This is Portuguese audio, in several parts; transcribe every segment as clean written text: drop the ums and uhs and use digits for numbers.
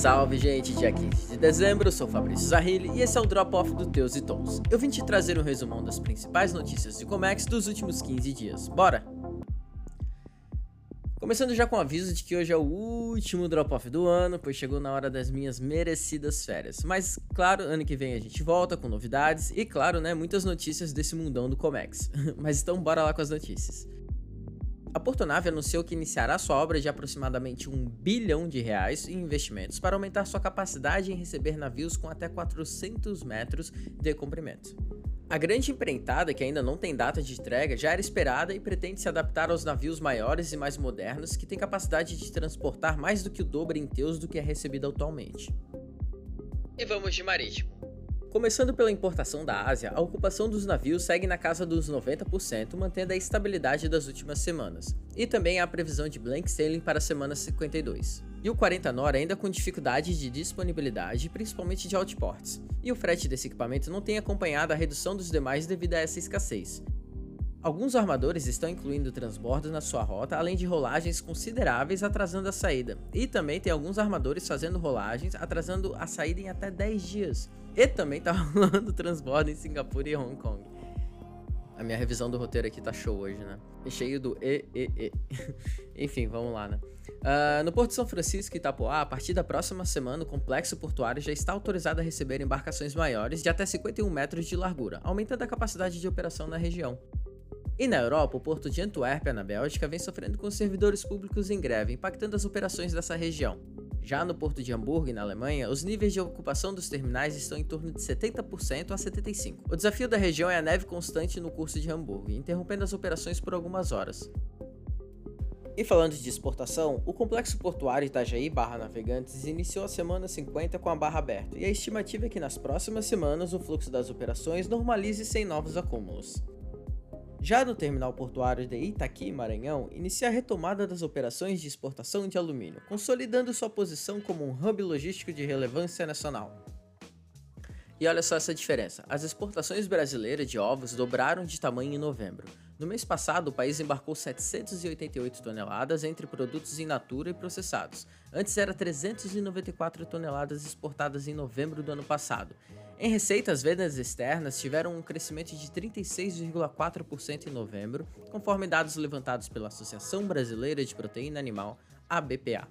Salve gente, dia 15 de dezembro, eu sou o Fabrício Zahili e esse é o Drop Off do Teus e Tons. Eu vim te trazer um resumão das principais notícias de Comex dos últimos 15 dias, bora? Começando já com o aviso de que hoje é o último Drop Off do ano, pois chegou na hora das minhas merecidas férias. Mas claro, ano que vem a gente volta com novidades e claro, né, muitas notícias desse mundão do Comex. Mas então bora lá com as notícias. A Portonave anunciou que iniciará sua obra de aproximadamente R$ 1 bilhão em investimentos para aumentar sua capacidade em receber navios com até 400 metros de comprimento. A grande empreitada, que ainda não tem data de entrega, já era esperada e pretende se adaptar aos navios maiores e mais modernos que têm capacidade de transportar mais do que o dobro em teus do que é recebido atualmente. E vamos de marítimo. Começando pela importação da Ásia, a ocupação dos navios segue na casa dos 90%, mantendo a estabilidade das últimas semanas. E também há a previsão de blank sailing para a semana 52. E o 40 Nor ainda com dificuldade de disponibilidade, principalmente de outports. E o frete desse equipamento não tem acompanhado a redução dos demais devido a essa escassez. Alguns armadores estão incluindo transbordos na sua rota, além de rolagens consideráveis atrasando a saída. E também tem alguns armadores fazendo rolagens, atrasando a saída em até 10 dias. E também tá rolando transbordo em Singapura e Hong Kong. A minha revisão do roteiro aqui tá show hoje, né? Cheio do Enfim, vamos lá, né? No Porto de São Francisco e Itapoá, a partir da próxima semana, o complexo portuário já está autorizado a receber embarcações maiores de até 51 metros de largura, aumentando a capacidade de operação na região. E na Europa, o porto de Antuérpia, na Bélgica, vem sofrendo com servidores públicos em greve, impactando as operações dessa região. Já no porto de Hamburgo, na Alemanha, os níveis de ocupação dos terminais estão em torno de 70% a 75%. O desafio da região é a neve constante no curso de Hamburgo, interrompendo as operações por algumas horas. E falando de exportação, o complexo portuário Itajaí/Navegantes iniciou a semana 50 com a barra aberta, e a estimativa é que nas próximas semanas o fluxo das operações normalize sem novos acúmulos. Já no terminal portuário de Itaqui, Maranhão, inicia a retomada das operações de exportação de alumínio, consolidando sua posição como um hub logístico de relevância nacional. E olha só essa diferença, as exportações brasileiras de ovos dobraram de tamanho em novembro. No mês passado, o país embarcou 788 toneladas entre produtos in natura e processados. Antes era 394 toneladas exportadas em novembro do ano passado. Em receita, as vendas externas tiveram um crescimento de 36,4% em novembro, conforme dados levantados pela Associação Brasileira de Proteína Animal, ABPA.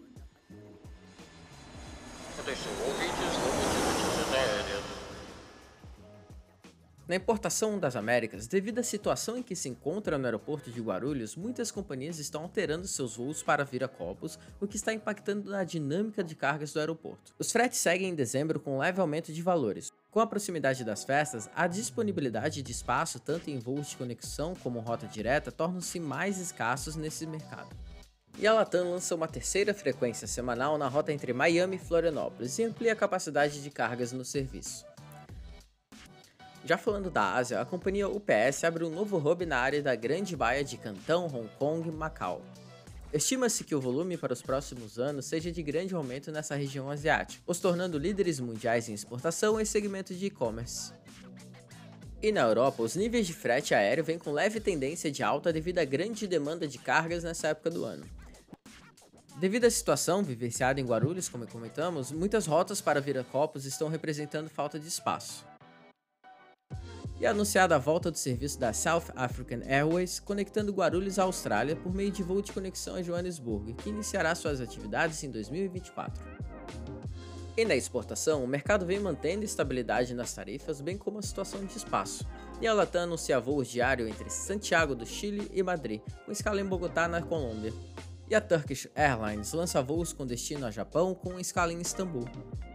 Na importação das Américas, devido à situação em que se encontra no aeroporto de Guarulhos, muitas companhias estão alterando seus voos para Viracopos, o que está impactando na dinâmica de cargas do aeroporto. Os fretes seguem em dezembro com um leve aumento de valores. Com a proximidade das festas, a disponibilidade de espaço tanto em voos de conexão como rota direta tornam-se mais escassos nesse mercado. E a Latam lança uma terceira frequência semanal na rota entre Miami e Florianópolis e amplia a capacidade de cargas no serviço. Já falando da Ásia, a companhia UPS abre um novo hub na área da Grande Baía de Cantão, Hong Kong e Macau. Estima-se que o volume para os próximos anos seja de grande aumento nessa região asiática, os tornando líderes mundiais em exportação e segmento de e-commerce. E na Europa, os níveis de frete aéreo vêm com leve tendência de alta devido à grande demanda de cargas nessa época do ano. Devido à situação vivenciada em Guarulhos, como comentamos, muitas rotas para Viracopos estão representando falta de espaço. E anunciada a volta do serviço da South African Airways, conectando Guarulhos à Austrália por meio de voo de conexão a Joanesburgo, que iniciará suas atividades em 2024. E na exportação, o mercado vem mantendo estabilidade nas tarifas, bem como a situação de espaço. E a Latam anuncia voos diários entre Santiago do Chile e Madrid, com escala em Bogotá, na Colômbia. E a Turkish Airlines lança voos com destino a Japão, com escala em Istambul.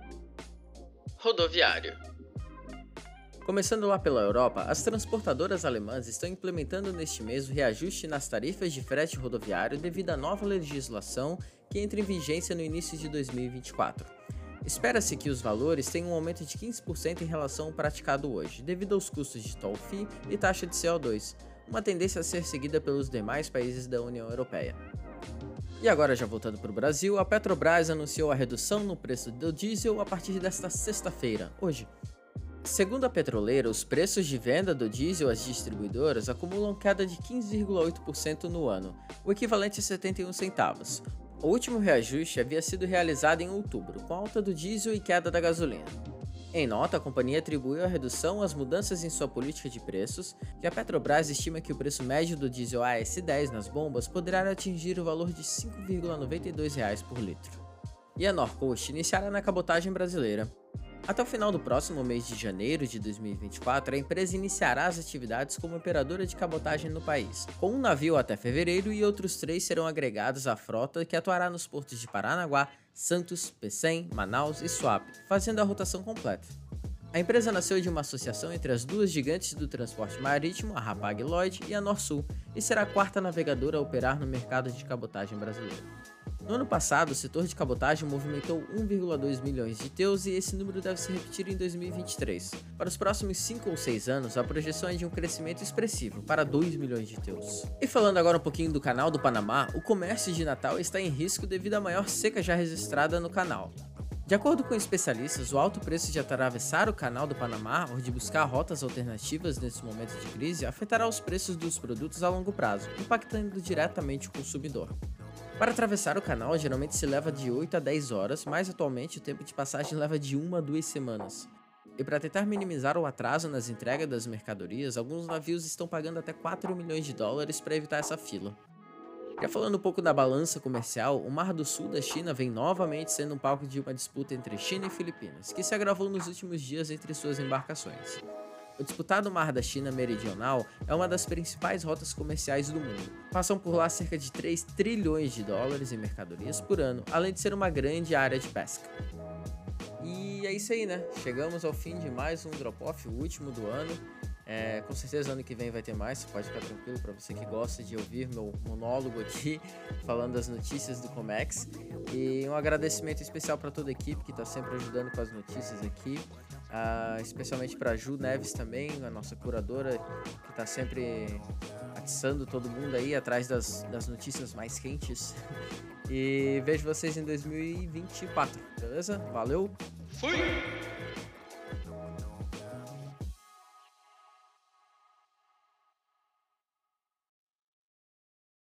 Rodoviário. Começando lá pela Europa, as transportadoras alemãs estão implementando neste mês o reajuste nas tarifas de frete rodoviário devido à nova legislação que entra em vigência no início de 2024. Espera-se que os valores tenham um aumento de 15% em relação ao praticado hoje, devido aos custos de toll fee e taxa de CO2, uma tendência a ser seguida pelos demais países da União Europeia. E agora, já voltando para o Brasil, a Petrobras anunciou a redução no preço do diesel a partir desta sexta-feira, hoje. Segundo a petroleira, os preços de venda do diesel às distribuidoras acumulam queda de 15,8% no ano, o equivalente a 71 centavos. O último reajuste havia sido realizado em outubro, com alta do diesel e queda da gasolina. Em nota, a companhia atribuiu a redução às mudanças em sua política de preços, e a Petrobras estima que o preço médio do diesel AS10 nas bombas poderá atingir o valor de R$ 5,92 por litro. E a Norcoast iniciará na cabotagem brasileira. Até o final do próximo mês de janeiro de 2024, a empresa iniciará as atividades como operadora de cabotagem no país, com um navio até fevereiro e outros 3 serão agregados à frota que atuará nos portos de Paranaguá, Santos, Pecém, Manaus e Suape, fazendo a rotação completa. A empresa nasceu de uma associação entre as duas gigantes do transporte marítimo, a Hapag-Lloyd e a Norsul, e será a quarta navegadora a operar no mercado de cabotagem brasileiro. No ano passado, o setor de cabotagem movimentou 1,2 milhões de TEUs e esse número deve se repetir em 2023. Para os próximos 5 ou 6 anos, a projeção é de um crescimento expressivo, para 2 milhões de TEUs. E falando agora um pouquinho do Canal do Panamá, o comércio de Natal está em risco devido à maior seca já registrada no canal. De acordo com especialistas, o alto preço de atravessar o Canal do Panamá ou de buscar rotas alternativas nesse momento de crise afetará os preços dos produtos a longo prazo, impactando diretamente o consumidor. Para atravessar o canal, geralmente se leva de 8 a 10 horas, mas atualmente o tempo de passagem leva de 1 a 2 semanas. E para tentar minimizar o atraso nas entregas das mercadorias, alguns navios estão pagando até 4 milhões de dólares para evitar essa fila. Já falando um pouco da balança comercial, o Mar do Sul da China vem novamente sendo um palco de uma disputa entre China e Filipinas, que se agravou nos últimos dias entre suas embarcações. O disputado Mar da China Meridional é uma das principais rotas comerciais do mundo. Passam por lá cerca de 3 trilhões de dólares em mercadorias por ano, além de ser uma grande área de pesca. E é isso aí, né? Chegamos ao fim de mais um Drop-Off, o último do ano. Com certeza ano que vem vai ter mais, você pode ficar tranquilo, para você que gosta de ouvir meu monólogo aqui, falando das notícias do Comex. E um agradecimento especial para toda a equipe que está sempre ajudando com as notícias aqui. Especialmente para a Ju Neves também, a nossa curadora, que está sempre atiçando todo mundo aí atrás das notícias mais quentes. E vejo vocês em 2024, beleza? Valeu! Fui!